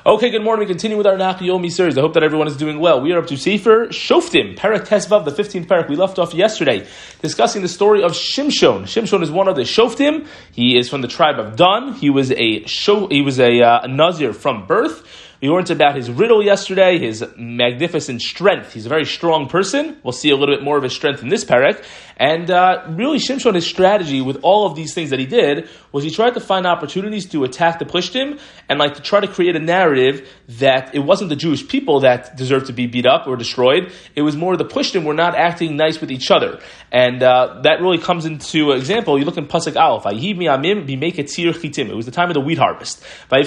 Okay, good morning. We continue with our Nach Yomi series. I hope that everyone is doing well. We are up to Sefer Shoftim, Perek Tesvav, the 15th Perek. We left off yesterday discussing the story of Shimshon. Shimshon is one of the Shoftim. He is from the tribe of Dan. He was a Nazir from birth. We learned about his riddle yesterday, his magnificent strength. He's a very strong person. We'll see a little bit more of his strength in this parak. And really, Shimshon, his strategy with all of these things that he did was he tried to find opportunities to attack the Plishtim and to try to create a narrative that it wasn't the Jewish people that deserved to be beat up or destroyed. It was more the Plishtim were not acting nice with each other. And that really comes into example. You look in Pasuk Aleph. It was the time of the wheat harvest. And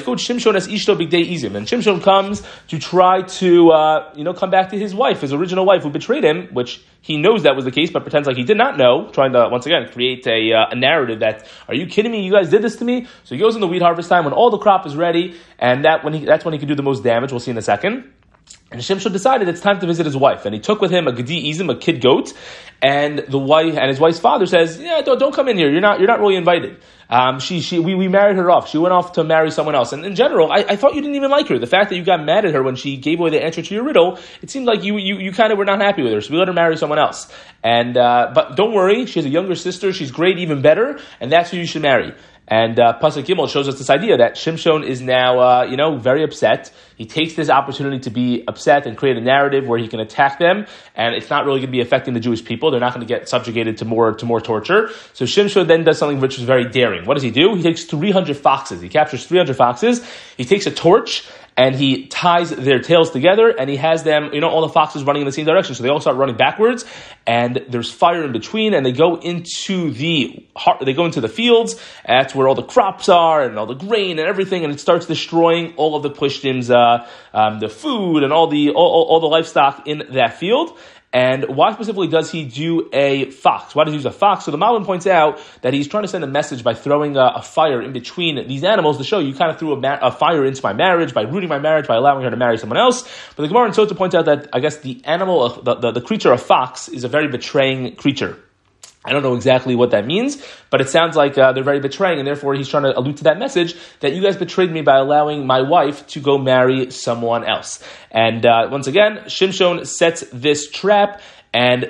Shimshon comes to try to come back to his wife, his original wife who betrayed him, which he knows that was the case, but pretends like he did not know, trying to, once again, create a narrative that, are you kidding me? You guys did this to me? So he goes in the wheat harvest time when all the crop is ready, and that's when he can do the most damage. We'll see in a second. And Shimshon decided it's time to visit his wife, and he took with him a gedi izim, a kid goat, and his wife's father says, "Yeah, don't come in here. You're not really invited." We married her off. She went off to marry someone else. And in general, I thought you didn't even like her. The fact that you got mad at her when she gave away the answer to your riddle, it seemed like you kind of were not happy with her. So we let her marry someone else. And but don't worry, she has a younger sister. She's great, even better, and that's who you should marry. And Pasuk Gimel shows us this idea that Shimshon is now, very upset. He takes this opportunity to be upset and create a narrative where he can attack them, and it's not really going to be affecting the Jewish people. They're not going to get subjugated to more torture. So Shimshon then does something which is very daring. What does he do? He takes 300 foxes. He captures 300 foxes. He takes a torch, and he ties their tails together, and he has them, all the foxes running in the same direction. So they all start running backwards, and there's fire in between, and they go into the fields. And that's where all the crops are, and all the grain and everything, and it starts destroying all of the Plishtim's the food and all the livestock in that field. And why specifically does he do a fox? Why does he use a fox? So the Malbim points out that he's trying to send a message by throwing a fire in between these animals to show you kind of threw a fire into my marriage, by rooting my marriage, by allowing her to marry someone else. But the Gemara in Sota points out that I guess the animal, the creature of fox is a very betraying creature. I don't know exactly what that means, but it sounds like they're very betraying, and therefore he's trying to allude to that message that you guys betrayed me by allowing my wife to go marry someone else. And once again, Shimshon sets this trap, and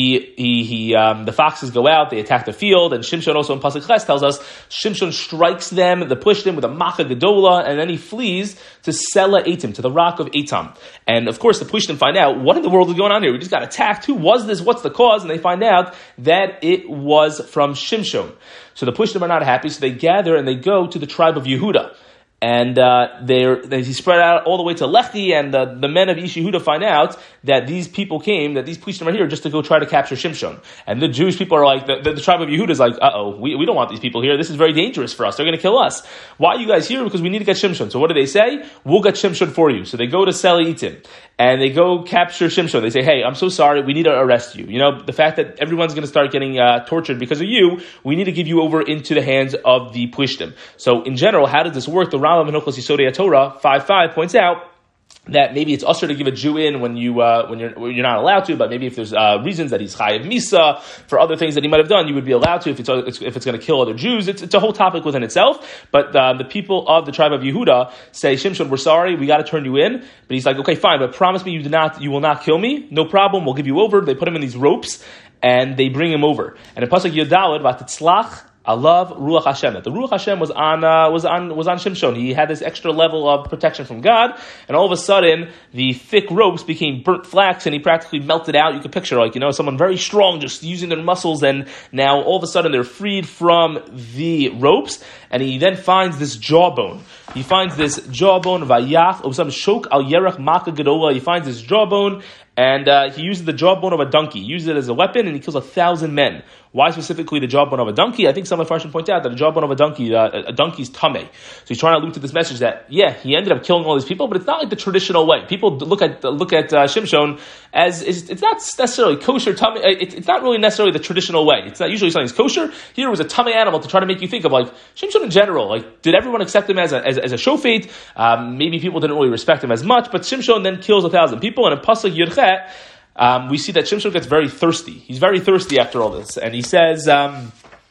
the foxes go out, they attack the field, and Shimshon also in Pasuk Ches tells us, Shimshon strikes them, the Plishtim, with a Macha Gedola, and then he flees to Sela Eitim, to the rock of Eitam. And of course the Plishtim find out, what in the world is going on here? We just got attacked, who was this, what's the cause? And they find out that it was from Shimshon. So the Plishtim are not happy, so they gather and they go to the tribe of Yehuda. And they spread out all the way to Lechi, and the men of Ish Yehuda find out that these people came, that these Plishtim are here just to go try to capture Shimshon. And the Jewish people are like, the tribe of Yehuda is like, we don't want these people here. This is very dangerous for us. They're going to kill us. Why are you guys here? Because we need to get Shimshon. So what do they say? We'll get Shimshon for you. So they go to Sela Eitim, and they go capture Shimshon. They say, hey, I'm so sorry. We need to arrest you. The fact that everyone's going to start getting tortured because of you, we need to give you over into the hands of the Plishtim. So in general, how does this work? The Rambam in Hilchos Yisodei Torah 5.5 points out that maybe it's usher to give a Jew in when you're not allowed to, but maybe if there's reasons that he's chayav misa for other things that he might have done, you would be allowed to if it's going to kill other Jews. It's a whole topic within itself. But the people of the tribe of Yehuda say, Shimshon, we're sorry, we got to turn you in. But he's like, okay, fine, but promise me you will not kill me. No problem, we'll give you over. They put him in these ropes and they bring him over. And in Pasuk Yodalad, v'atitzlach Alav Ruach Hashem. That the Ruach Hashem was on Shimshon. He had this extra level of protection from God, and all of a sudden the thick ropes became burnt flax, and he practically melted out. You could picture someone very strong just using their muscles, and now all of a sudden they're freed from the ropes. And he then finds this jawbone. He finds this jawbone. Vayach Osam Shok Al Yerach Maka Gedola. He finds this jawbone. And he uses the jawbone of a donkey. He uses it as a weapon, and he kills 1,000 men. Why specifically the jawbone of a donkey? I think some of the Farshim point out that the jawbone of a donkey, a donkey's tameh. So he's trying to allude to this message that, he ended up killing all these people, but it's not like the traditional way. People look at Shimshon as it's not necessarily kosher tameh. It's not really necessarily the traditional way. It's not usually something's kosher. Here was a tameh animal to try to make you think of Shimshon in general. Did everyone accept him as a shofet? Maybe people didn't really respect him as much, but Shimshon then kills 1,000 people, and in Pasuk Yudchet, we see that Shimshon gets very thirsty. He's very thirsty after all this. And he says,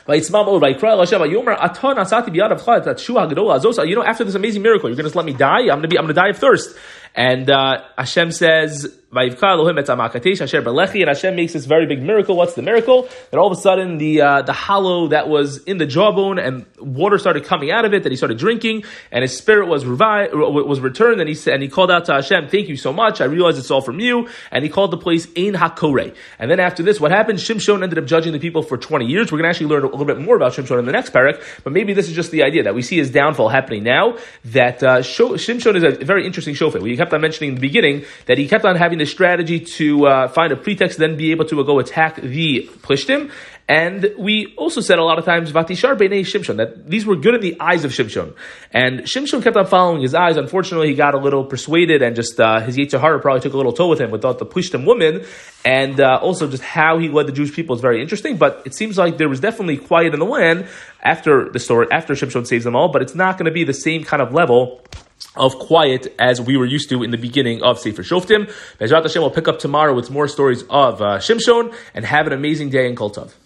after this amazing miracle, you're going to let me die? I'm going to die of thirst. And Hashem says, and Hashem makes this very big miracle. What's the miracle? That all of a sudden the hollow that was in the jawbone and water started coming out of it, that he started drinking, and his spirit was returned, and he called out to Hashem, thank you so much, I realize it's all from you, and he called the place Ein HaKoreh. And then after this, what happened? Shimshon ended up judging the people for 20 years. We're going to actually learn a little bit more about Shimshon in the next parak, but maybe this is just the idea that we see his downfall happening now, that Shimshon is a very interesting shofet. We kept on mentioning in the beginning that he kept on having the strategy to find a pretext, then be able to go attack the Plishtim. And we also said a lot of times, Vatishar Beinei Shimshon, that these were good in the eyes of Shimshon. And Shimshon kept on following his eyes. Unfortunately, he got a little persuaded, and just his Yetzer Hara probably took a little toll with him without the Plishtim woman. And also just how he led the Jewish people is very interesting. But it seems like there was definitely quiet in the land after the story, after Shimshon saves them all. But it's not going to be the same kind of level of quiet as we were used to in the beginning of Sefer Shoftim. Be'ezrat Hashem will pick up tomorrow with more stories of Shimshon, and have an amazing day in Kol Tov.